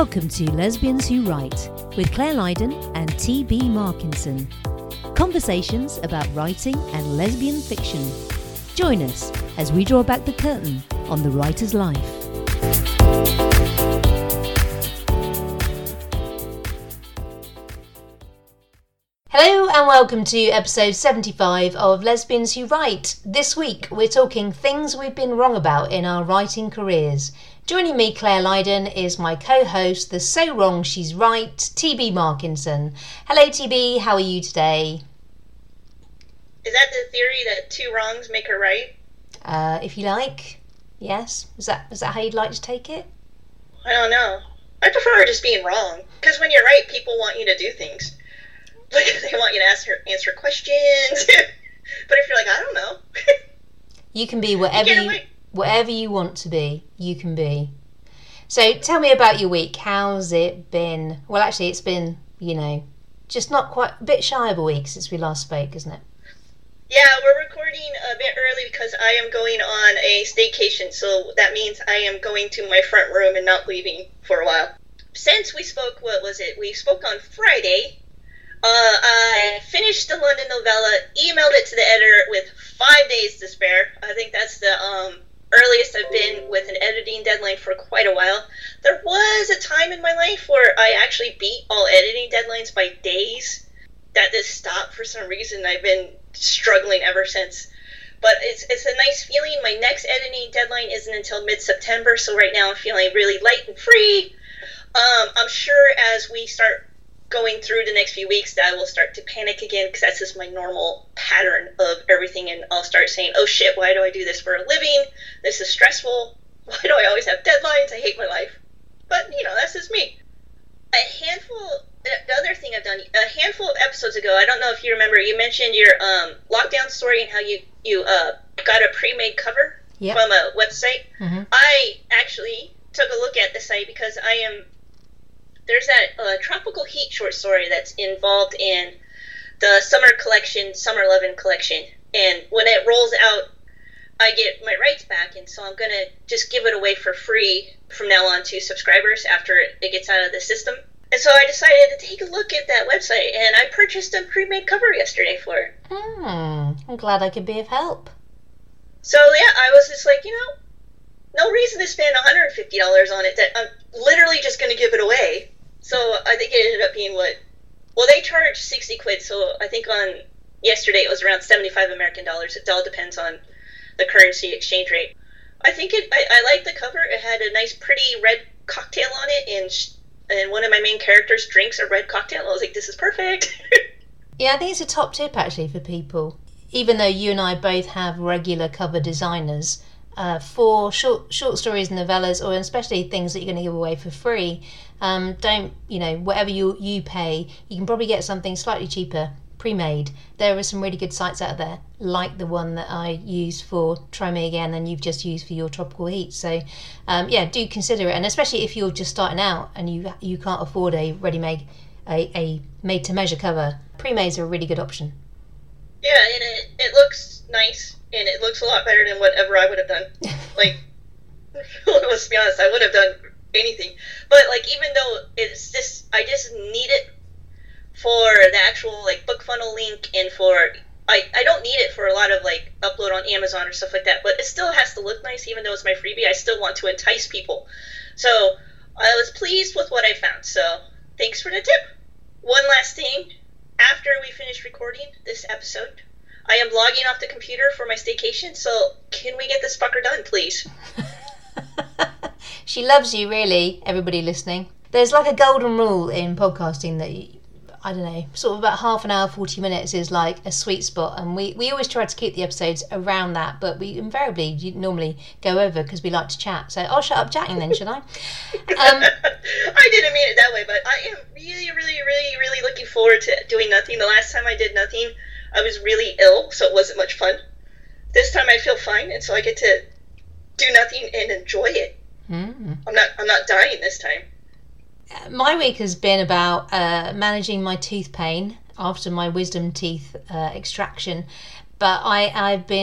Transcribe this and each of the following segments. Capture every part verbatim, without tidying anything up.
Welcome to Lesbians Who Write with Claire Lydon and T B Markinson. Conversations about writing and lesbian fiction. Join us as we draw back the curtain on the writer's life. Hello and welcome to episode seventy-five of Lesbians Who Write. This week we're talking things we've been wrong about in our writing careers. Joining me, Claire Lydon, is my co-host, the So Wrong She's Right, T B Markinson. Hello T B, how are you today? Is that the theory that two wrongs make a right? Uh, if you like, yes. Is that is that how you'd like to take it? I don't know. I prefer just being wrong. Because when you're right, people want you to do things. Like, they want you to answer, answer questions. But if you're like, I don't know. You can be whatever you, you whatever you want to be. You can be. So tell me about your week. How's it been? Well, actually, it's been, you know, just not quite, a bit shy of a week since we last spoke, isn't it? Yeah, we're recording a bit early because I am going on a staycation. So that means I am going to my front room and not leaving for a while. Since we spoke, what was it? We spoke on Friday. Uh, I finished the London novella, emailed it to the editor with five days to spare. I think that's the um, earliest I've been with an editing deadline for quite a while. There was a time in my life where I actually beat all editing deadlines by days. That just stopped for some reason. I've been struggling ever since. But it's it's a nice feeling. My next editing deadline isn't until mid-September, so right now I'm feeling really light and free. Um, I'm sure as we start going through the next few weeks that I will start to panic again, because that's just my normal pattern of everything, and I'll start saying, oh shit, why do I do this for a living? This is stressful. Why do I always have deadlines? I hate my life. But, you know, that's just me. A handful, the other thing I've done, a handful of episodes ago, I don't know if you remember, you mentioned your um, lockdown story and how you, you uh, got a pre-made cover yep. from a website. Mm-hmm. I actually took a look at the site because I am There's that uh, Tropical Heat short story that's involved in the summer collection, Summer Lovin' collection. And when it rolls out, I get my rights back. And so I'm going to just give it away for free from now on to subscribers after it gets out of the system. And so I decided to take a look at that website. And I purchased a pre-made cover yesterday for it. Hmm. I'm glad I could be of help. So, yeah, I was just like, you know, no reason to spend one hundred fifty dollars on it that I'm literally just going to give it away. So I think it ended up being what, well, they charged sixty quid. So I think on yesterday it was around seventy-five American dollars. It all depends on the currency exchange rate. I think it, I, I liked the cover. It had a nice, pretty red cocktail on it. And, sh- and one of my main characters drinks a red cocktail. I was like, this is perfect. Yeah, I think it's a top tip actually for people. Even though you and I both have regular cover designers, Uh, for short short stories and novellas, or especially things that you're going to give away for free, um, don't, you know, whatever you, you pay, you can probably get something slightly cheaper, pre-made. There are some really good sites out there, like the one that I used for Try Me Again and you've just used for your Tropical Heat. So, um, yeah, do consider it. And especially if you're just starting out and you you can't afford a ready-made, a, a made-to-measure cover, pre-mades are a really good option. Yeah, and it, it looks nice. And it looks a lot better than whatever I would have done. Like, let's be honest, I would have done anything. But, like, even though it's just, I just need it for the actual, like, book funnel link and for, I, I don't need it for a lot of, like, upload on Amazon or stuff like that. But it still has to look nice, even though it's my freebie. I still want to entice people. So, I was pleased with what I found. So, thanks for the tip. One last thing. After we finish recording this episode, I am logging off the computer for my staycation, so can we get this fucker done, please? She loves you, really, everybody listening. There's like a golden rule in podcasting that, you, I don't know, sort of about half an hour, forty minutes is like a sweet spot, and we, we always try to keep the episodes around that, but we invariably normally go over because we like to chat. So I'll shut up chatting then, should I? Um, I didn't mean it that way, but I am really, really, really, really looking forward to doing nothing. The last time I did nothing, I was really ill, so it wasn't much fun. This time I feel fine, and so I get to do nothing and enjoy it. Mm. I'm not I'm not dying this time. My week has been about uh, managing my tooth pain after my wisdom teeth uh, extraction, but I, I've been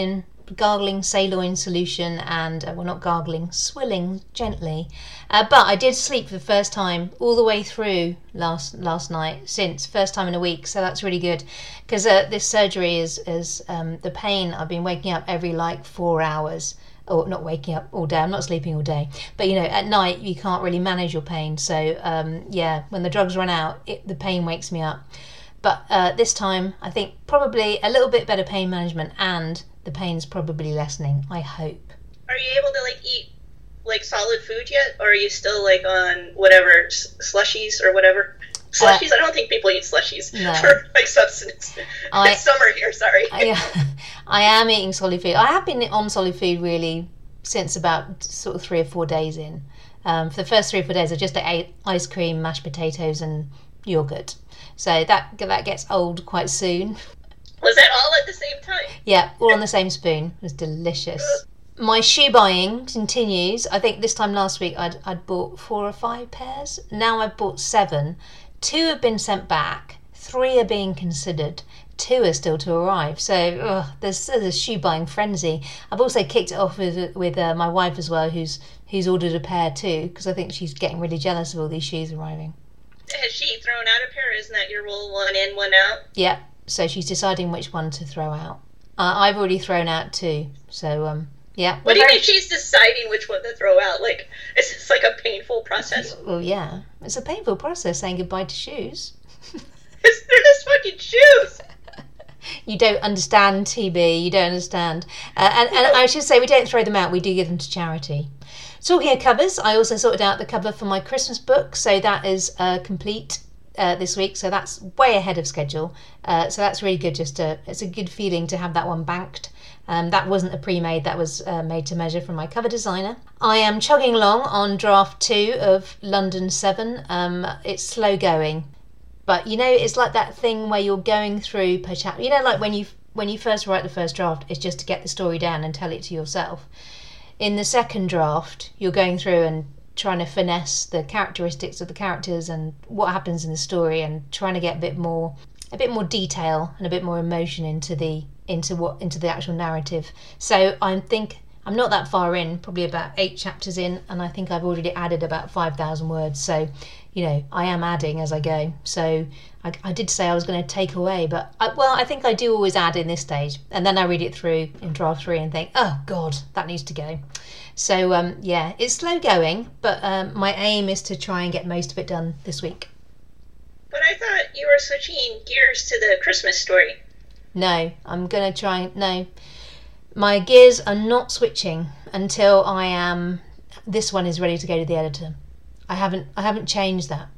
gargling saline solution and, uh, well, not gargling, swilling gently. Uh, but I did sleep for the first time all the way through last last night, since first time in a week. So that's really good, because uh, this surgery is, is um, the pain. I've been waking up every like four hours. Or not waking up all day, I'm not sleeping all day. But, you know, at night you can't really manage your pain. So, um, yeah, when the drugs run out, it, the pain wakes me up. But uh, this time, I think probably a little bit better pain management, and the pain's probably lessening, I hope. Are you able to, like, eat, like, solid food yet? Or are you still, like, on whatever, slushies or whatever? Slushies? Uh, I don't think people eat slushies no. for, like, substance. I, it's summer here, sorry. I, I am eating solid food. I have been on solid food, really, since about sort of three or four days in. Um, for the first three or four days, I just ate ice cream, mashed potatoes, and yogurt. So that that gets old quite soon. Was that all at the same time? Yeah, all on the same spoon. It was delicious. My shoe buying continues. I think this time last week I'd, I'd bought four or five pairs. Now I've bought seven. Two have been sent back. Three are being considered. Two are still to arrive. So ugh, there's, there's a shoe buying frenzy. I've also kicked it off with with uh, my wife as well, who's who's ordered a pair too, because I think she's getting really jealous of all these shoes arriving. Has she thrown out a pair? Isn't that your rule, one in, one out? Yeah, so she's deciding which one to throw out. Uh, I've already thrown out two, so um, yeah. What do you mean she's deciding which one to throw out? Like, is this like a painful process? Well, yeah, it's a painful process saying goodbye to shoes. They're just fucking shoes. You don't understand, T B, you don't understand. Uh, and, and I should say, we don't throw them out, we do give them to charity. Talking of covers, I also sorted out the cover for my Christmas book, so that is uh, complete uh, this week, so that's way ahead of schedule. Uh, so that's really good, just to, it's a good feeling to have that one banked. Um, that wasn't a pre-made, that was uh, made to measure from my cover designer. I am chugging along on draft two of London seven. Um, it's slow going, but you know, it's like that thing where you're going through per chapter. You know, like when you when you first write the first draft, it's just to get the story down and tell it to yourself. In the second draft, you're going through and trying to finesse the characteristics of the characters and what happens in the story, and trying to get a bit more, a bit more detail and a bit more emotion into the into what into the actual narrative. So I think I'm not that far in, probably about eight chapters in, and I think I've already added about five thousand words. So, you know, I am adding as I go. So I, I did say I was going to take away, but I, well, I think I do always add in this stage, and then I read it through in draft three and think, oh God, that needs to go. So um, yeah, it's slow going, but um, my aim is to try and get most of it done this week. But I thought you were switching gears to the Christmas story. No, I'm going to try, no. My gears are not switching until I am, this one is ready to go to the editor. I haven't, I haven't changed that.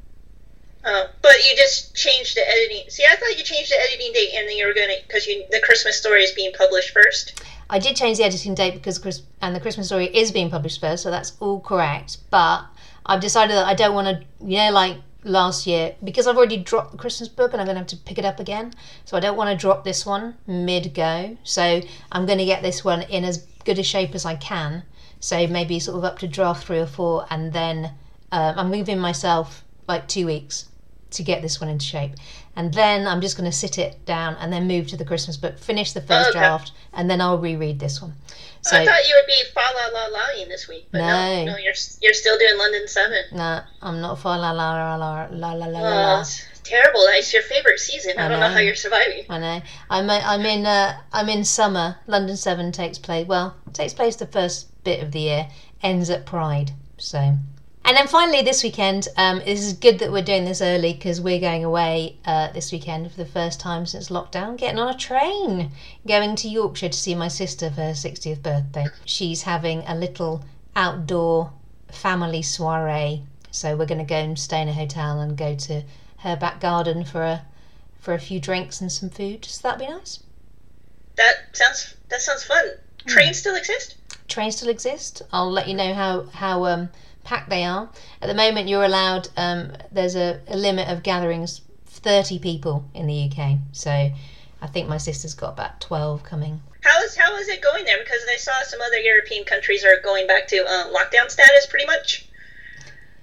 Oh, but you just changed the editing. See, I thought you changed the editing date and then you were going to, because you the Christmas story is being published first. I did change the editing date because Chris, and the Christmas story is being published first, so that's all correct. But I've decided that I don't want to, you know, like last year, because I've already dropped the Christmas book and I'm going to have to pick it up again. So I don't want to drop this one mid-go. So I'm going to get this one in as good a shape as I can. So maybe sort of up to draft three or four, and then um, I'm giving myself like two weeks to get this one into shape. And then I'm just going to sit it down and then move to the Christmas book, finish the first okay. draft, and then I'll reread this one. So I thought you would be fa la la la-ing this week, but no, no, no you're you're still doing London seven. No, I'm not fa la la la la la la la oh, la. It's terrible. That's your favorite season. I, I don't know. know how you're surviving. I know. I'm I'm in uh, I'm in summer. London seven takes place. Well, takes place the first bit of the year, ends at Pride. So. And then finally this weekend, um, this is good that we're doing this early because we're going away uh, this weekend for the first time since lockdown, getting on a train, going to Yorkshire to see my sister for her sixtieth birthday. She's having a little outdoor family soiree, so we're going to go and stay in a hotel and go to her back garden for a for a few drinks and some food. So that'd be nice. That sounds that sounds fun. Trains mm. still exist? Trains still exist. I'll let you know how how um. packed they are. At the moment you're allowed, um, there's a, a limit of gatherings, thirty people in the U K, so I think my sister's got about twelve coming. How is, how is it going there? Because I saw some other European countries are going back to uh, lockdown status pretty much.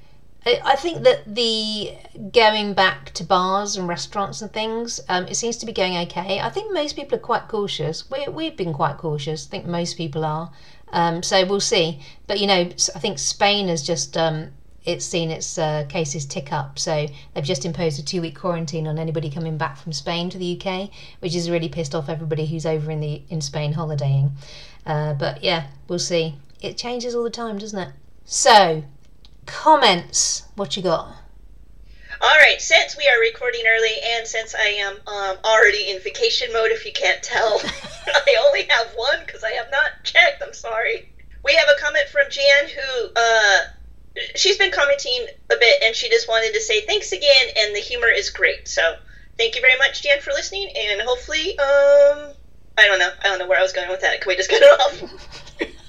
I I think that the going back to bars and restaurants and things, um, it seems to be going okay. I think most people are quite cautious. We we've been quite cautious. I think most people are. Um, so we'll see. But you know, I think Spain has just um, it's seen its uh, cases tick up. So they've just imposed a two-week quarantine on anybody coming back from Spain to the U K, which has really pissed off everybody who's over in the in Spain holidaying. Uh, but yeah, we'll see. It changes all the time, doesn't it? So, comments. What you got? All right, since we are recording early and since I am um, already in vacation mode, if you can't tell, I only have one because I have not checked. I'm sorry. We have a comment from Jan who, uh, she's been commenting a bit and she just wanted to say thanks again and the humor is great. So thank you very much, Jan, for listening, and hopefully, um, I don't know. I don't know where I was going with that. Can we just get it off?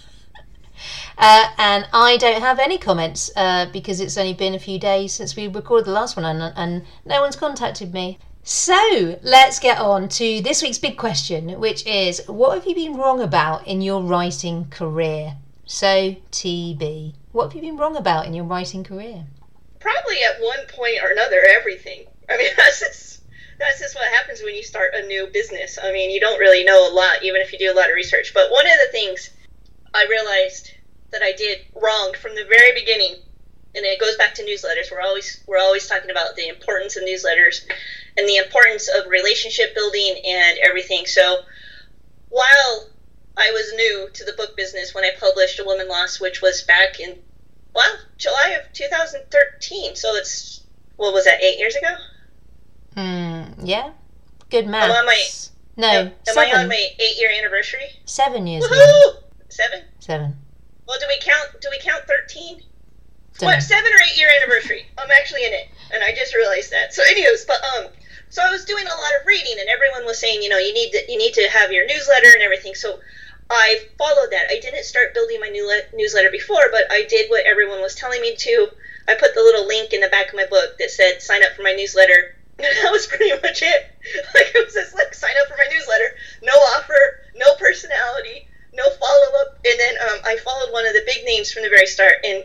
Uh, and I don't have any comments uh, because it's only been a few days since we recorded the last one and, and no one's contacted me. So let's get on to this week's big question, which is, what have you been wrong about in your writing career? So, T B, what have you been wrong about in your writing career? Probably at one point or another, everything. I mean, that's just, that's just what happens when you start a new business. I mean, you don't really know a lot, even if you do a lot of research. But one of the things I realized that I did wrong from the very beginning, and it goes back to newsletters. We're always we're always talking about the importance of newsletters and the importance of relationship building and everything. So while I was new to the book business when I published A Woman Lost, which was back in, well, July of two thousand thirteen. So it's, what was that, eight years ago? Hmm, yeah. Good maths. I'm on my, no, am seven. I on my eight-year anniversary? Seven years now. Woohoo! Seven? Seven. Well, do we count? Do we count thirteen? Don't What, know. seven or eight year anniversary? I'm actually in it, and I just realized that. So, anyways, but um, so I was doing a lot of reading, and everyone was saying, you know, you need to you need to have your newsletter and everything. So, I followed that. I didn't start building my new le- newsletter before, but I did what everyone was telling me to. I put the little link in the back of my book that said sign up for my newsletter. That was pretty much it. Like, it was just like, sign up for my newsletter. No offer, no personality, no follow-up. And then um, I followed one of the big names from the very start. And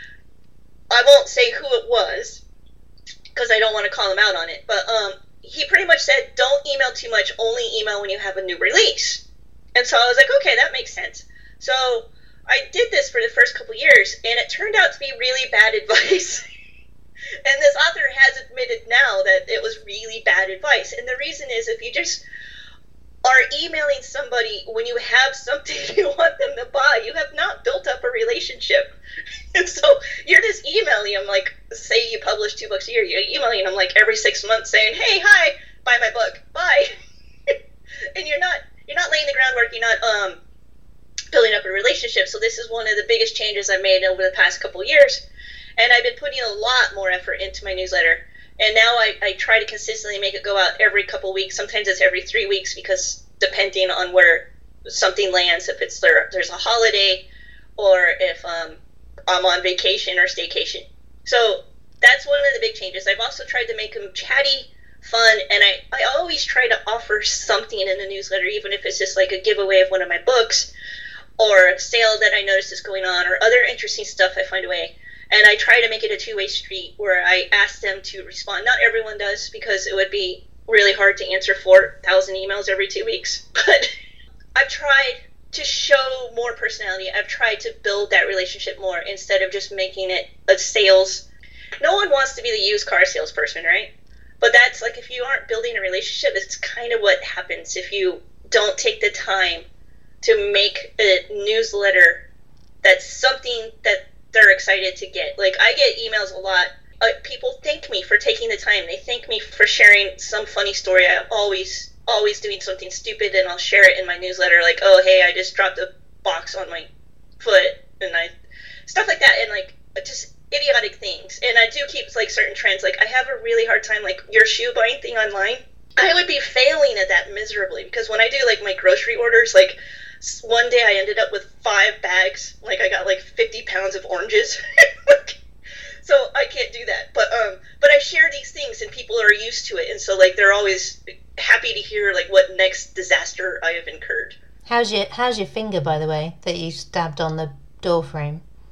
I won't say who it was because I don't want to call him out on it. But um, he pretty much said, don't email too much. Only email when you have a new release. And so I was like, okay, that makes sense. So I did this for the first couple years, and it turned out to be really bad advice. And this author has admitted now that it was really bad advice. And the reason is, if you just are emailing somebody when you have something you want them to buy, you have not built up a relationship. And so you're just emailing them, like, say you publish two books a year, you're emailing them like every six months saying, hey, hi, buy my book, bye. And you're not you're not laying the groundwork, you're not um building up a relationship. So this is one of the biggest changes I've made over the past couple years. And I've been putting a lot more effort into my newsletter. And now I, I try to consistently make it go out every couple weeks. Sometimes it's every three weeks because depending on where something lands, if it's there, there's a holiday or if um, I'm on vacation or staycation. So that's one of the big changes. I've also tried to make them chatty, fun, and I, I always try to offer something in the newsletter, even if it's just like a giveaway of one of my books or a sale that I noticed is going on or other interesting stuff I find a way. And I try to make it a two-way street where I ask them to respond. Not everyone does, because it would be really hard to answer four thousand emails every two weeks. But I've tried to show more personality. I've tried to build that relationship more instead of just making it a sales. No one wants to be the used car salesperson, right? But that's like, if you aren't building a relationship, it's kind of what happens if you don't take the time to make a newsletter that's something that they're excited to get. Like, I get emails a lot. Uh, people thank me for taking the time. They thank me for sharing some funny story. I'm always, always doing something stupid, and I'll share it in my newsletter. Like, oh, hey, I just dropped a box on my foot, and I, stuff like that, and like, just idiotic things. And I do keep like certain trends. Like, I have a really hard time, like your shoe buying thing online. I would be failing at that miserably, because when I do like my grocery orders, like, one day I ended up with five bags. Like, I got like fifty pounds of oranges. So I can't do that. But um, but I share these things, and people are used to it, and so like they're always happy to hear like what next disaster I have incurred. How's your How's your finger, by the way, that you stabbed on the door frame?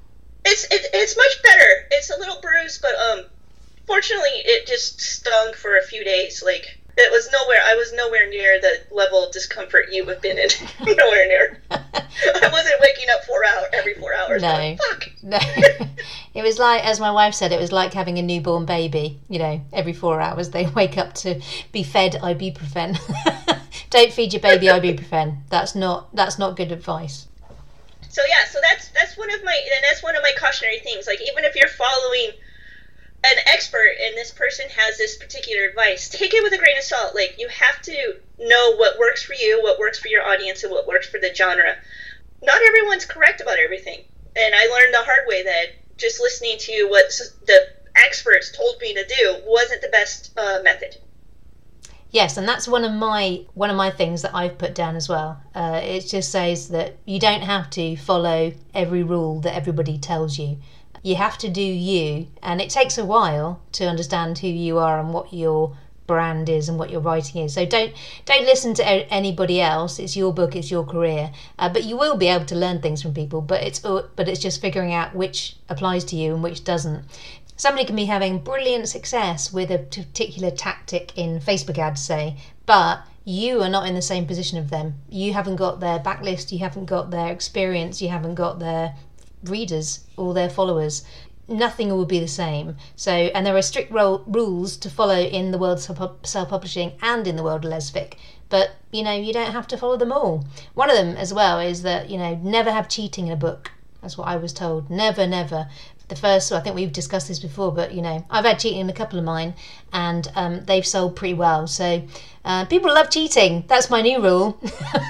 It's it, it's much better. It's a little bruised, but um, fortunately, it just stung for a few days. Like, it was nowhere. I was nowhere near the level of discomfort you have been in. Nowhere near. I wasn't waking up four hour every four hours. No, going, Fuck. no. It was like, as my wife said, it was like having a newborn baby. You know, every four hours they wake up to be fed ibuprofen. Don't feed your baby ibuprofen. That's not that's not good advice. So yeah, so that's that's one of my and that's one of my cautionary things. Like, even if you're following an expert and this person has this particular advice, take it with a grain of salt. Like, you have to know what works for you, what works for your audience, and what works for the genre. Not everyone's correct about everything. And I learned the hard way that just listening to what the experts told me to do wasn't the best uh, method. Yes, and that's one of my one of my things that I've put down as well. Uh, it just says that you don't have to follow every rule that everybody tells you. You have to do you, and it takes a while to understand who you are and what your brand is and what your writing is. So don't don't listen to anybody else. It's your book, it's your career. Uh, but you will be able to learn things from people. But it's but it's just figuring out which applies to you and which doesn't. Somebody can be having brilliant success with a particular tactic in Facebook ads, say, but you are not in the same position of them. You haven't got their backlist, you haven't got their experience, you haven't got their readers or their followers. Nothing will be the same. So, and there are strict ro- rules to follow in the world of self-publishing and in the world of Lesfic. But, you know, you don't have to follow them all. One of them as well is that, you know, never have cheating in a book. That's what I was told. Never, never. The first, I think we've discussed this before, but, you know, I've had cheating in a couple of mine, and um, they've sold pretty well. So uh, people love cheating. That's my new rule.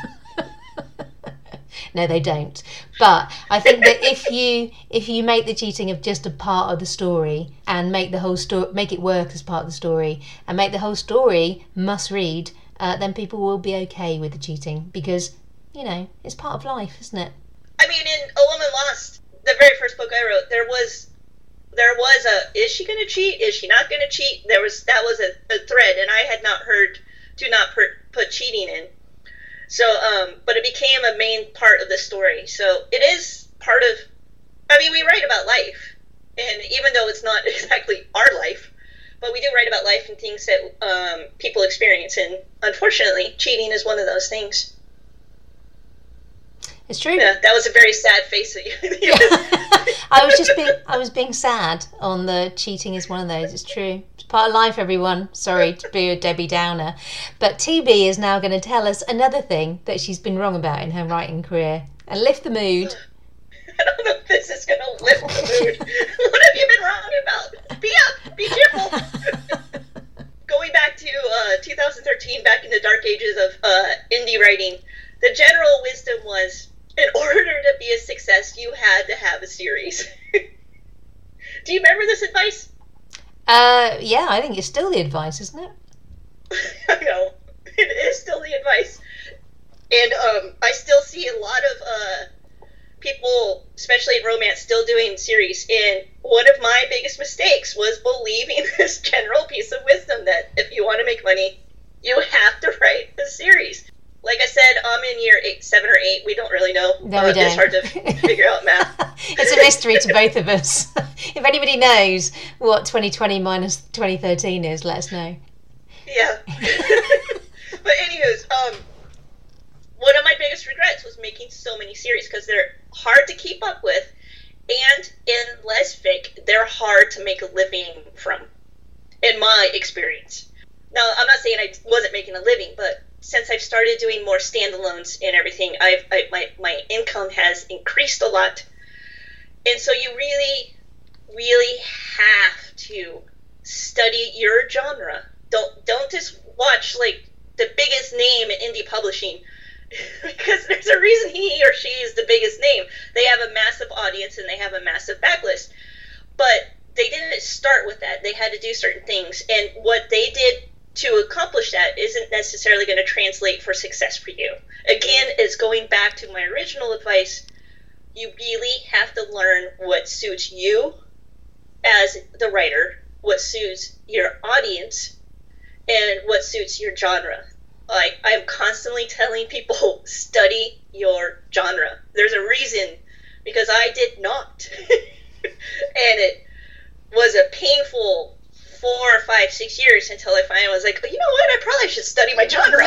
No, they don't. But I think that if you if you make the cheating of just a part of the story and make the whole story, make it work as part of the story, and make the whole story must read, uh, then people will be okay with the cheating, because, you know, it's part of life, isn't it? I mean, in A Woman Lost, the very first book I wrote, there was there was a, is she going to cheat? Is she not going to cheat? There was that was a, a thread, and I had not heard do not per, put cheating in. So, um, but it became a main part of the story. So it is part of, I mean, we write about life, and even though it's not exactly our life, but we do write about life and things that um, people experience, and unfortunately, cheating is one of those things. It's true. Yeah, that was a very sad face that you. I was just being, I was being sad on the cheating is one of those. It's true. It's part of life, everyone. Sorry to be a Debbie Downer, but T B is now going to tell us another thing that she's been wrong about in her writing career and lift the mood. I don't know if this is going to lift the mood. What have you been wrong about? Be up. Be cheerful. Going back to uh, two thousand thirteen, back in the dark ages of uh, indie writing, the general wisdom was, in order to be a success, you had to have a series. Do you remember this advice? Uh, yeah, I think it's still the advice, isn't it? I know. It is still the advice. And um, I still see a lot of uh, people, especially in romance, still doing series. And one of my biggest mistakes was believing this general piece of wisdom that if you want to make money, you have to write a series. Like I said, I'm in year eight, seven or eight. We don't really know. No, we uh, don't. It's hard to figure out math. It's a mystery to both of us. If anybody knows what twenty twenty minus twenty thirteen is, let us know. Yeah. But anyways, um, one of my biggest regrets was making so many series, because they're hard to keep up with, and in Lesfic, they're hard to make a living from, in my experience. Now, I'm not saying I wasn't making a living, but since I've started doing more standalones and everything, I've I, my my income has increased a lot, and so you really, really have to study your genre. Don't don't just watch like the biggest name in indie publishing, because there's a reason he or she is the biggest name. They have a massive audience and they have a massive backlist, but they didn't start with that. They had to do certain things, and what they did to accomplish that isn't necessarily going to translate for success for you. Again, it's going back to my original advice. You really have to learn what suits you as the writer, what suits your audience, and what suits your genre. Like, I'm constantly telling people, study your genre. There's a reason, because I did not. And it was a painful four, five, six years until I finally was like, you know what, I probably should study my genre.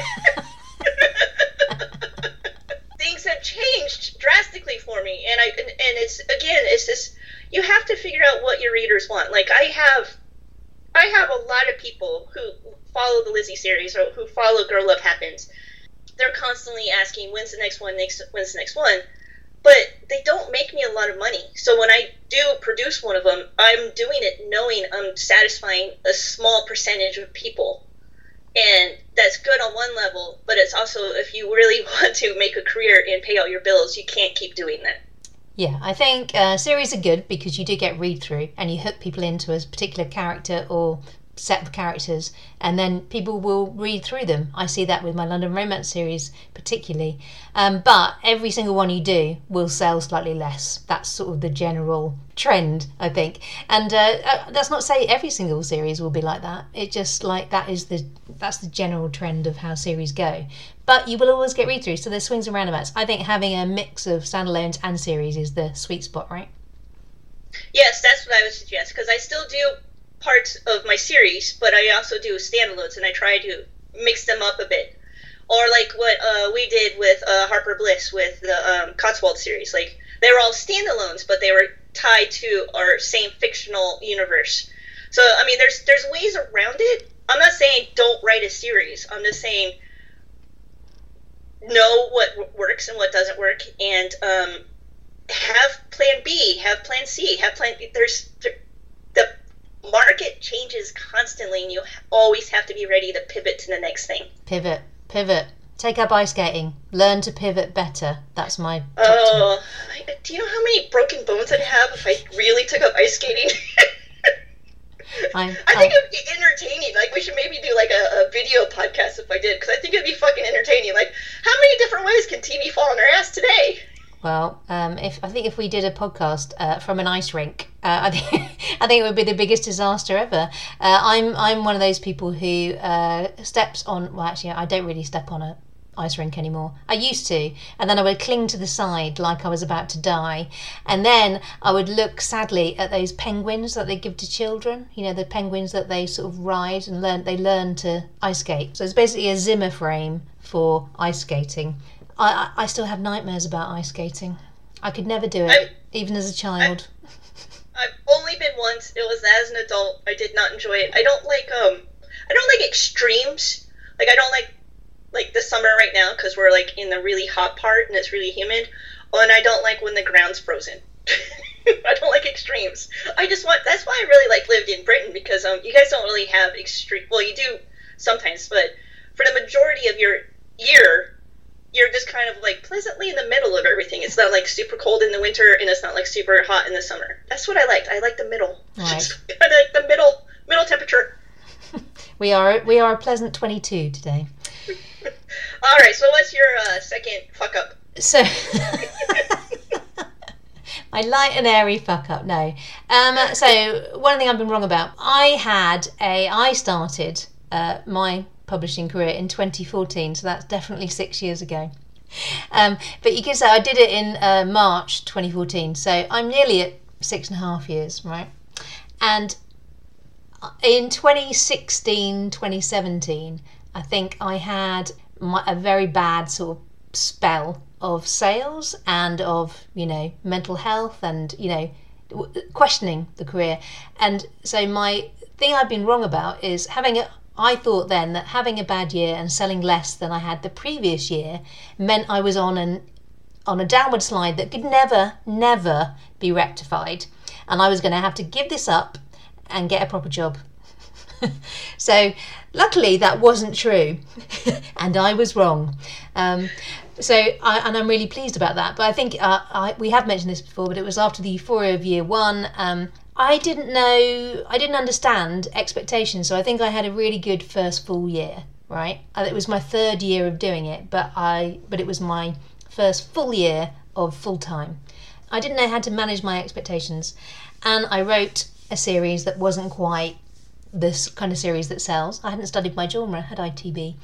Things have changed drastically for me, and I and, and it's again, it's this, you have to figure out what your readers want. Like I have, I have a lot of people who follow the Lizzie series or who follow Girl Love Happens. They're constantly asking, when's the next one, next, when's the next one? But they don't make me a lot of money. So when I do produce one of them, I'm doing it knowing I'm satisfying a small percentage of people. And that's good on one level, but it's also, if you really want to make a career and pay all your bills, you can't keep doing that. Yeah, I think uh, series are good because you do get read-through and you hook people into a particular character or set of characters, and then people will read through them. I see that with my London Romance series particularly. Um, but every single one you do will sell slightly less. That's sort of the general trend, I think. And uh, uh, that's not to say every single series will be like that. It just like that is the that's the general trend of how series go. But you will always get read through. So there's swings and roundabouts. I think having a mix of standalones and series is the sweet spot, right? Yes, that's what I would suggest, because I still do parts of my series, but I also do standalones, and I try to mix them up a bit. Or like what uh, we did with uh, Harper Bliss with the um, Cotswold series. Like, they were all standalones, but they were tied to our same fictional universe. So, I mean, there's there's ways around it. I'm not saying don't write a series. I'm just saying know what works and what doesn't work, and um, have plan B, have plan C, have plan B. There's there, the market changes constantly, and you always have to be ready to pivot to the next thing. Pivot, pivot. Take up ice skating. Learn to pivot better. That's my. Oh, uh, do you know how many broken bones I'd have if I really took up ice skating? I, I think it would be entertaining. Like, we should maybe do like a, a video podcast if I did, because I think it'd be fucking entertaining. Like, how many different ways can T V fall on her ass today? Well, um, if I think if we did a podcast uh, from an ice rink, uh, I think I think it would be the biggest disaster ever. Uh, I'm I'm one of those people who uh, steps on. Well, actually, I don't really step on a ice rink anymore. I used to, and then I would cling to the side like I was about to die, and then I would look sadly at those penguins that they give to children. You know, the penguins that they sort of ride and learn. They learn to ice skate. So it's basically a Zimmer frame for ice skating. I, I still have nightmares about ice skating. I could never do it, I'm, even as a child. I've, I've only been once. It was as an adult. I did not enjoy it. I don't like um, I don't like extremes. Like, I don't like like the summer right now, because we're like in the really hot part and it's really humid. Oh, and I don't like when the ground's frozen. I don't like extremes. I just want. That's why I really like lived in Britain, because um, you guys don't really have extreme. Well, you do sometimes, but for the majority of your year, you're just kind of like pleasantly in the middle of everything. It's not like super cold in the winter, and it's not like super hot in the summer. That's what I liked. I like the middle. Right. I like the middle, middle temperature. we are we are a pleasant twenty-two today. All right. So what's your uh, second fuck up? So. My light and airy fuck up. No. Um. So one thing I've been wrong about. I had a. I started uh, my publishing career in twenty fourteen, so that's definitely six years ago. Um, but you can say I did it in uh, March twenty fourteen, so I'm nearly at six and a half years, right? And in twenty sixteen, twenty seventeen, I think I had my, a very bad sort of spell of sales and of, you know, mental health and, you know, questioning the career. And so my thing I've been wrong about is having a I thought then that having a bad year and selling less than I had the previous year meant I was on an on a downward slide that could never, never be rectified. And I was going to have to give this up and get a proper job. So luckily that wasn't true. And I was wrong. Um, so, I, and I'm really pleased about that. But I think uh, I, we have mentioned this before, but it was after the euphoria of year one. Um, I didn't know, I didn't understand expectations, so I think I had a really good first full year, right? It was my third year of doing it, but I, but it was my first full year of full time. I didn't know how to manage my expectations, and I wrote a series that wasn't quite this kind of series that sells. I hadn't studied my genre, had I, T B?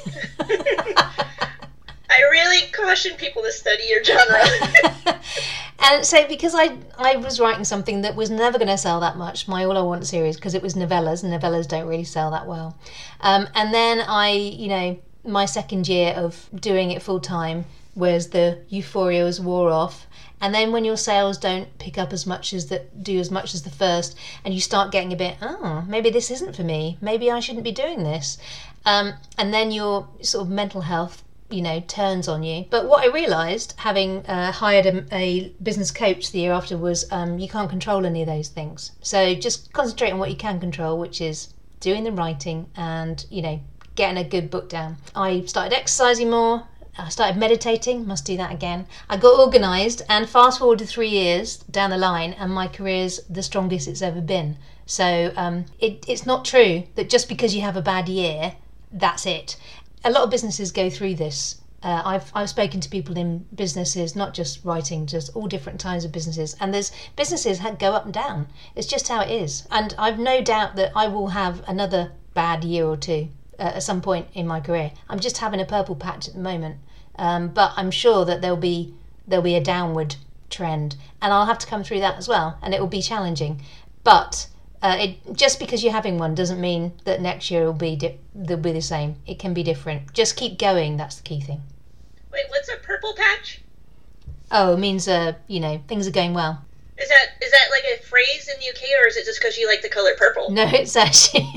I really caution people to study your genre. And so because I I was writing something that was never going to sell that much, my All I Want series, because it was novellas, and novellas don't really sell that well. Um, and then I, you know, my second year of doing it full time was the euphoria was wore off. And then when your sales don't pick up as much as that, do as much as the first, and you start getting a bit, oh, maybe this isn't for me. Maybe I shouldn't be doing this. Um, and then your sort of mental health, you know, turns on you. But what I realised, having uh, hired a, a business coach the year after, was um, you can't control any of those things. So just concentrate on what you can control, which is doing the writing and, you know, getting a good book down. I started exercising more. I started meditating, must do that again. I got organised, and fast forward to three years down the line and my career's the strongest it's ever been. So um, it, it's not true that just because you have a bad year, that's it. A lot of businesses go through this. Uh, I've I've spoken to people in businesses, not just writing, just all different kinds of businesses. And there's businesses that go up and down. It's just how it is. And I've no doubt that I will have another bad year or two uh, at some point in my career. I'm just having a purple patch at the moment. Um, but I'm sure that there'll be there'll be a downward trend, and I'll have to come through that as well, and it will be challenging. But uh, it, just because you're having one doesn't mean that next year will be di- they'll be the same. It can be different. Just keep going. That's the key thing. Wait, what's a purple patch? Oh, it means uh, you know, things are going well. Is that is that like a phrase in the U K, or is it just because you like the color purple? No, it's actually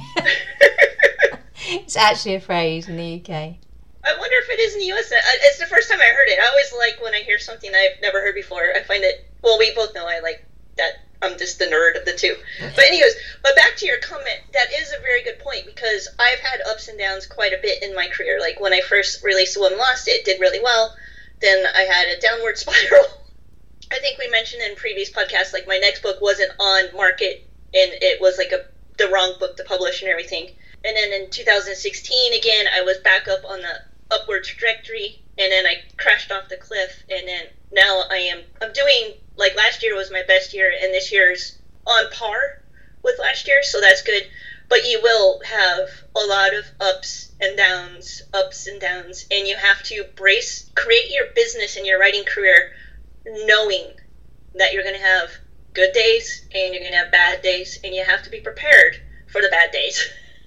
it's actually a phrase in the U K. I wonder if it is in the U S. It's the first time I heard it. I always like when I hear something I've never heard before. I find it, well, we both know I like that. I'm just the nerd of the two. But anyways, but back to your comment, that is a very good point, because I've had ups and downs quite a bit in my career. Like when I first released One Lost, it did really well. Then I had a downward spiral. I think we mentioned in previous podcasts, like my next book wasn't on market, and it was like a the wrong book to publish and everything. And then in two thousand sixteen, again, I was back up on the upward trajectory, and then I crashed off the cliff, and then now I am I'm doing, like, last year was my best year, and this year's on par with last year, so that's good. But you will have a lot of ups and downs, ups and downs, and you have to brace, create your business and your writing career knowing that you're going to have good days and you're going to have bad days, and you have to be prepared for the bad days.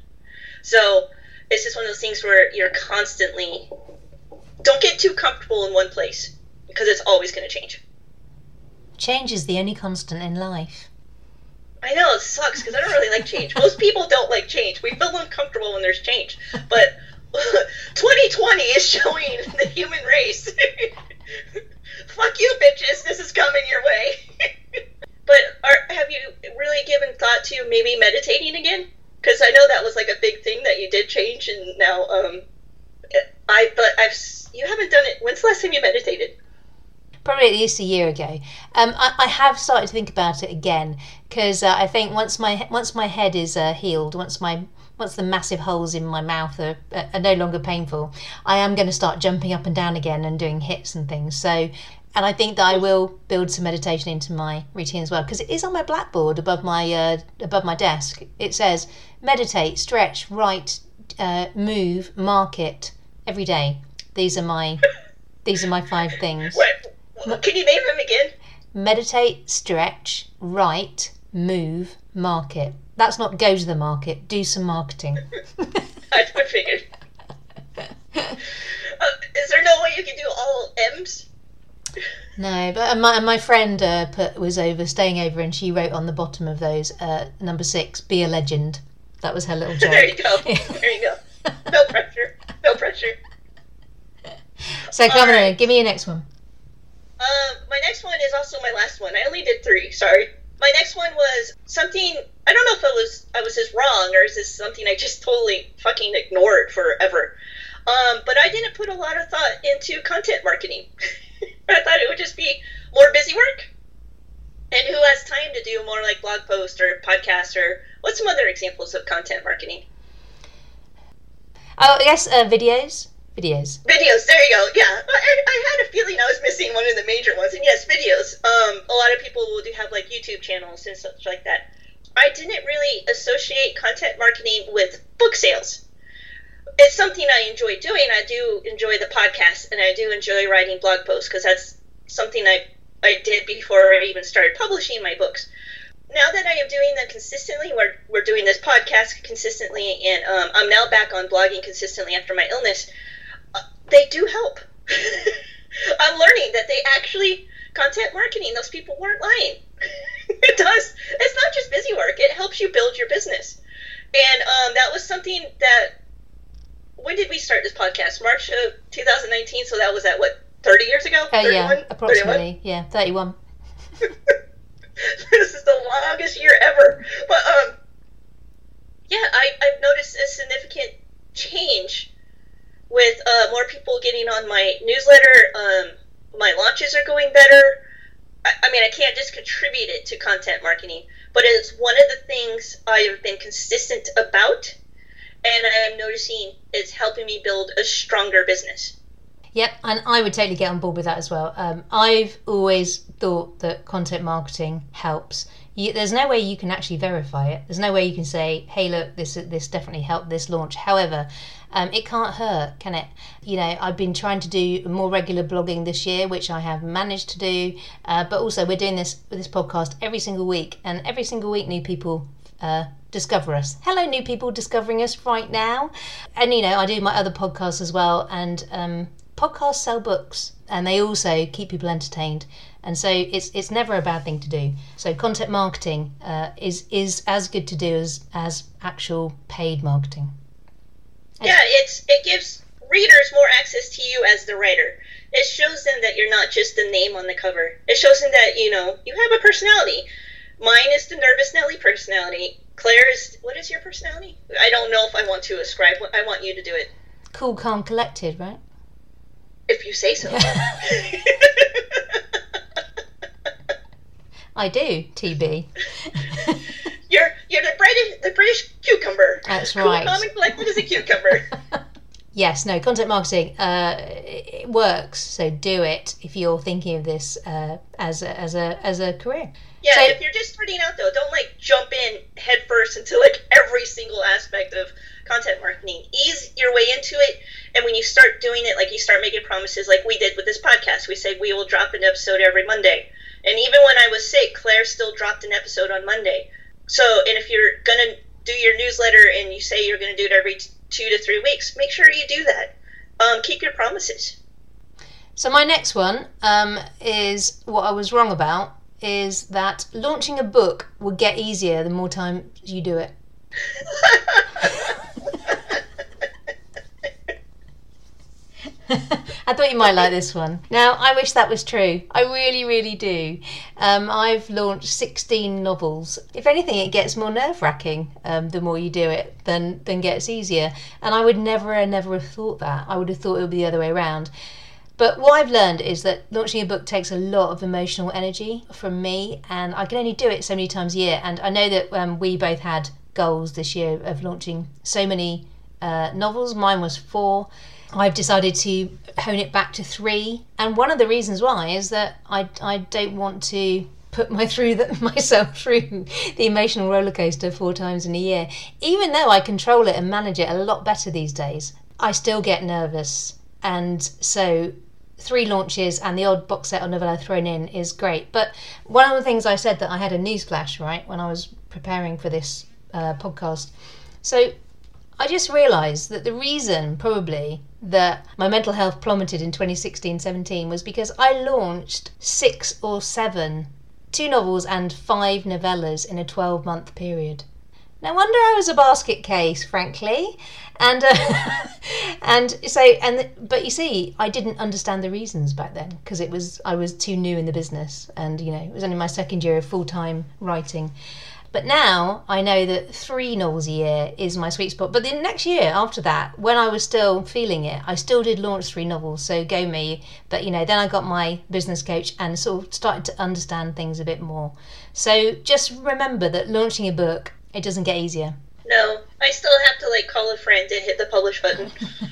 So it's just one of those things where you're constantly, don't get too comfortable in one place, because it's always going to change. Change is the only constant in life. I know, it sucks, because I don't really like change. Most people don't like change. We feel uncomfortable when there's change. But twenty twenty is showing the human race. Fuck you, bitches. This is coming your way. But are, have you really given thought to maybe meditating again? Because I know that was like a big thing that you did change, and now um, I but I've you haven't done it. When's the last time you meditated? Probably at least a year ago. Um, I, I have started to think about it again, because uh, I think once my once my head is uh, healed, once my once the massive holes in my mouth are, are no longer painful, I am going to start jumping up and down again and doing hits and things. So. And I think that I will build some meditation into my routine as well, because it is on my blackboard above my uh, above my desk. It says meditate, stretch, write, uh, move, mark it every day. These are my these are my five things. Wait, can you name them again? Meditate, stretch, write, move, market. That's not go to the market. Do some marketing. I figured. Uh, is there no way you can do all M's? No, but my my friend uh, put was over staying over, and she wrote on the bottom of those uh, number six, be a legend. That was her little joke. There you go. There you go. No pressure. No pressure. So come on, right. Give me your next one. Uh, my next one is also my last one. I only did three. Sorry. My next one was something. I don't know if I was I was just wrong, or is this something I just totally fucking ignored forever. Um, but I didn't put a lot of thought into content marketing. I thought it would just be more busy work. And who has time to do more like blog posts or podcasts, or what's some other examples of content marketing? Oh, yes, uh, videos. Videos. Videos, there you go. Yeah, I, I had a feeling I was missing one of the major ones. And yes, videos. Um, a lot of people will do have like YouTube channels and such like that. I didn't really associate content marketing with book sales. It's something I enjoy doing. I do enjoy the podcast, and I do enjoy writing blog posts, because that's something I I did before I even started publishing my books. Now that I am doing them consistently, we're, we're doing this podcast consistently, and um, I'm now back on blogging consistently after my illness, uh, they do help. I'm learning that they actually, content marketing, those people weren't lying. It does. It's not just busy work. It helps you build your business. And um, that was something that, when did we start this podcast? March of two thousand nineteen, so that was at, what, thirty years ago? Oh, uh, yeah, approximately. thirty-one? Yeah, thirty-one. This is the longest year ever. But, um, yeah, I, I've noticed a significant change with uh, more people getting on my newsletter. Um, my launches are going better. I, I mean, I can't just contribute it to content marketing, but it's one of the things I have been consistent about, and I am noticing it's helping me build a stronger business. Yep, and I would totally get on board with that as well. Um, I've always thought that content marketing helps. You, there's no way you can actually verify it. There's no way you can say, hey, look, this this definitely helped this launch. However, um, it can't hurt, can it? You know, I've been trying to do more regular blogging this year, which I have managed to do. Uh, but also, we're doing this this podcast every single week, and every single week, new people uh, discover us. Hello, new people discovering us right now. And you know, I do my other podcasts as well, and um, podcasts sell books, and they also keep people entertained. And so it's it's never a bad thing to do. So content marketing uh, is is as good to do as as actual paid marketing. Yeah, it's it gives readers more access to you as the writer. It shows them that you're not just the name on the cover. It shows them that, you know, you have a personality. Mine is the Nervous Nelly personality. Claire's, what is your personality? I don't know if I want to ascribe. I want you to do it. Cool, calm, collected, right? If you say so. I do, T B. You're you're the British the British cucumber. That's right. Cool, calm, and collected as a cucumber. Yes, no, content marketing, uh, it works. So do it if you're thinking of this uh, as a, as a as a career. Yeah, so, if you're just starting out though, don't like jump in head first into like every single aspect of content marketing. Ease your way into it, and when you start doing it, like you start making promises, like we did with this podcast. We said we will drop an episode every Monday. And even when I was sick, Claire still dropped an episode on Monday. So, and if you're going to do your newsletter and you say you're going to do it every t- two to three weeks, make sure you do that. Um, keep your promises. So my next one um, is what I was wrong about, is that launching a book will get easier the more time you do it. I thought you might like this one. Now, I wish that was true. I really, really do. Um, I've launched sixteen novels. If anything, it gets more nerve-wracking um, the more you do it than, than gets easier. And I would never, never have thought that. I would have thought it would be the other way around. But what I've learned is that launching a book takes a lot of emotional energy from me, and I can only do it so many times a year. And I know that um, we both had goals this year of launching so many uh, novels. Mine was four. I've decided to hone it back to three, and one of the reasons why is that I, I don't want to put my through the, myself through the emotional roller coaster four times in a year. Even though I control it and manage it a lot better these days, I still get nervous, and so three launches and the odd box set or novella thrown in is great. But one of the things I said, that I had a newsflash, right, when I was preparing for this uh, podcast. So I just realised that the reason probably that my mental health plummeted in twenty sixteen seventeen was because I launched six or seven, two novels and five novellas in a twelve month period. No wonder I was a basket case, frankly. And uh, and so and the, but you see, I didn't understand the reasons back then because it was I was too new in the business, and you know it was only my second year of full time writing. But now I know that three novels a year is my sweet spot. But the next year after that, when I was still feeling it, I still did launch three novels. So go me. But, you know, then I got my business coach and sort of started to understand things a bit more. So just remember that launching a book, it doesn't get easier. No, I still have to, like, call a friend and hit the publish button.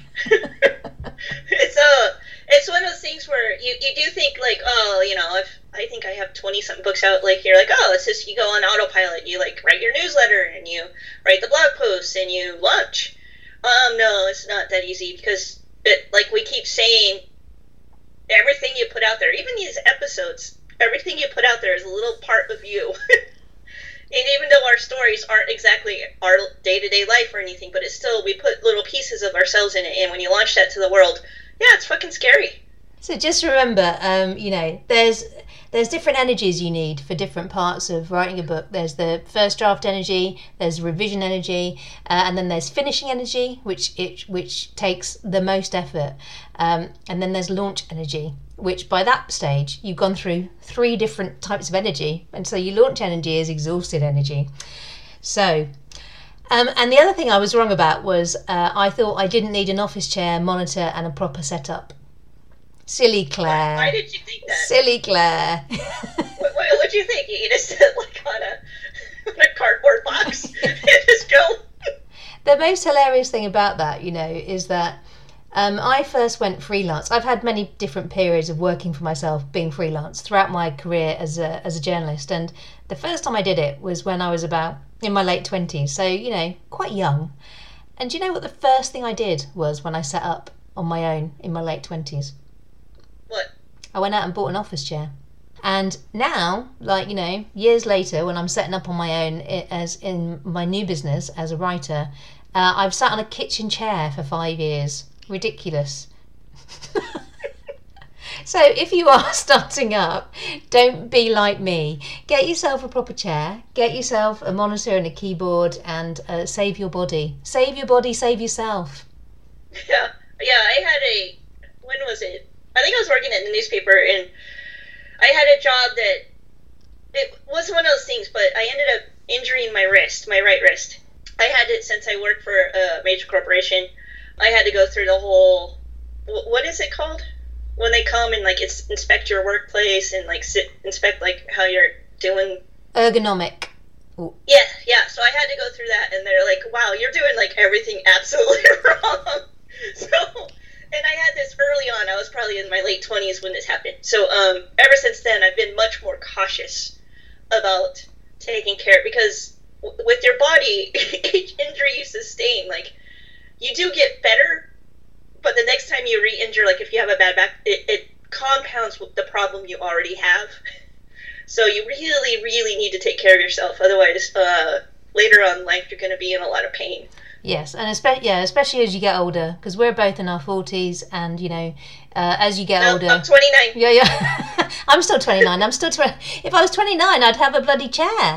It's uh, it's one of those things where you, you do think, like, oh, you know, if I think I have twenty-something books out, like, you're like, oh, it's just, you go on autopilot, you, like, write your newsletter, and you write the blog posts, and you launch. Um, no, it's not that easy, because, it, like we keep saying, everything you put out there, even these episodes, everything you put out there is a little part of you. And even though our stories aren't exactly our day-to-day life or anything, but it's still, we put little pieces of ourselves in it, and when you launch that to the world, yeah, it's fucking scary. So just remember, um, you know, there's there's different energies you need for different parts of writing a book. There's the first draft energy, there's revision energy, uh, and then there's finishing energy, which it, which takes the most effort. Um, and then there's launch energy, which by that stage, you've gone through three different types of energy. And so your launch energy is exhausted energy. So, um, and the other thing I was wrong about was uh, I thought I didn't need an office chair, monitor, and a proper setup. Silly Claire. Why, why did you think that? Silly Claire. what what did you think? You just sit like on a, on a cardboard box and just go? The most hilarious thing about that, you know, is that um, I first went freelance. I've had many different periods of working for myself, being freelance throughout my career as a as a journalist. And the first time I did it was when I was about in my late twenties, so, you know, quite young. And do you know what the first thing I did was when I set up on my own in my late twenties? What? I went out and bought an office chair. And now, like, you know, years later, when I'm setting up on my own as in my new business as a writer, uh, I've sat on a kitchen chair for five years. Ridiculous. So if you are starting up, don't be like me. Get yourself a proper chair, get yourself a monitor and a keyboard, and uh, save your body. Save your body, save yourself. Yeah, yeah, I had a, when was it? I think I was working at the newspaper, and I had a job that, it was one of those things, but I ended up injuring my wrist, my right wrist. I had it since I worked for a major corporation. I had to go through the whole, what is it called? When they come and, like, it's, inspect your workplace and, like, sit, inspect, like, how you're doing. Ergonomic. Ooh. Yeah, yeah, so I had to go through that, and they're like, wow, you're doing, like, everything absolutely wrong. So, and I had this early on. I was probably in my late twenties when this happened. So um, ever since then, I've been much more cautious about taking care, because w- with your body, each injury you sustain, like, you do get better, but the next time you re-injure, like if you have a bad back, it, it compounds with the problem you already have. So you really, really need to take care of yourself. Otherwise, uh, later on in life, you're going to be in a lot of pain. Yes, and especially yeah, especially as you get older, because we're both in our forties, and you know, uh, as you get no, older. I'm twenty-nine. Yeah, yeah. I'm still twenty-nine. I'm still twenty. If I was twenty-nine, I'd have a bloody chair.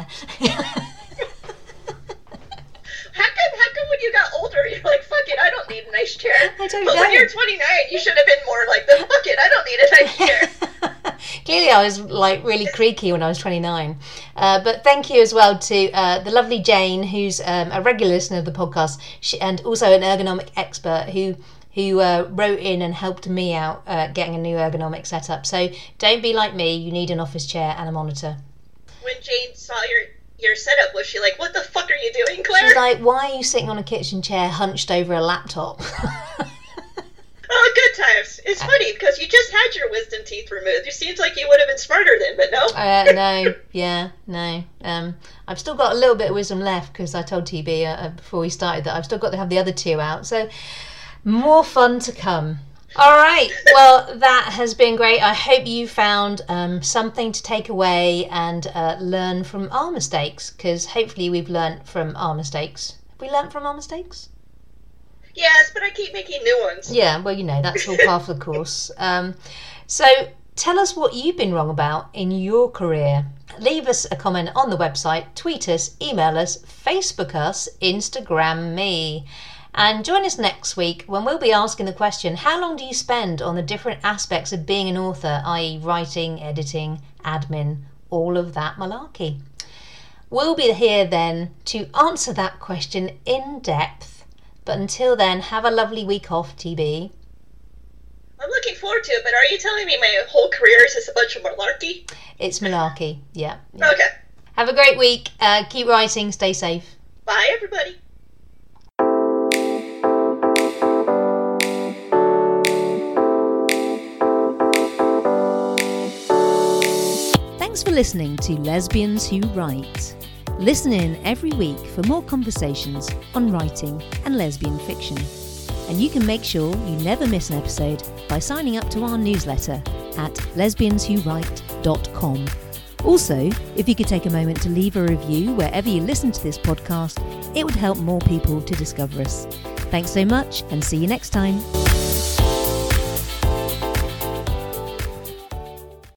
How come, how come when you got older, you're like, fuck it, I don't need a nice chair? I don't but know. when you're twenty-nine, you should have been more like, the fuck it, I don't need a nice chair. Clearly, I was like really creaky when I was twenty-nine. Uh, but thank you as well to uh, the lovely Jane, who's um, a regular listener of the podcast, she, and also an ergonomic expert who who uh, wrote in and helped me out uh, getting a new ergonomic setup. So don't be like me. You need an office chair and a monitor. When Jane saw your your setup, was she like, what the fuck are you doing, Claire? She's like, why are you sitting on a kitchen chair hunched over a laptop? Oh, good times. It's funny because you just had your wisdom teeth removed. It seems like you would have been smarter then, but no. uh, no, yeah, no. Um, I've still got a little bit of wisdom left, because I told T B uh, before we started that I've still got to have the other two out. So more fun to come. All right. Well, that has been great. I hope you found um, something to take away and uh, learn from our mistakes, because hopefully we've learnt from our mistakes. Have we learnt from our mistakes? Yes, but I keep making new ones. Yeah, well, you know, that's all part of the course. Um, so tell us what you've been wrong about in your career. Leave us a comment on the website, tweet us, email us, Facebook us, Instagram me. And join us next week when we'll be asking the question, how long do you spend on the different aspects of being an author, that is writing, editing, admin, all of that malarkey? We'll be here then to answer that question in depth. But until then, have a lovely week off, T B. I'm looking forward to it, but are you telling me my whole career is just a bunch of malarkey? It's malarkey, yeah. yeah. Okay. Have a great week. Uh, keep writing. Stay safe. Bye, everybody. Thanks for listening to Lesbians Who Write. Listen in every week for more conversations on writing and lesbian fiction. And you can make sure you never miss an episode by signing up to our newsletter at lesbians who write dot com. Also, if you could take a moment to leave a review wherever you listen to this podcast, it would help more people to discover us. Thanks so much, and see you next time.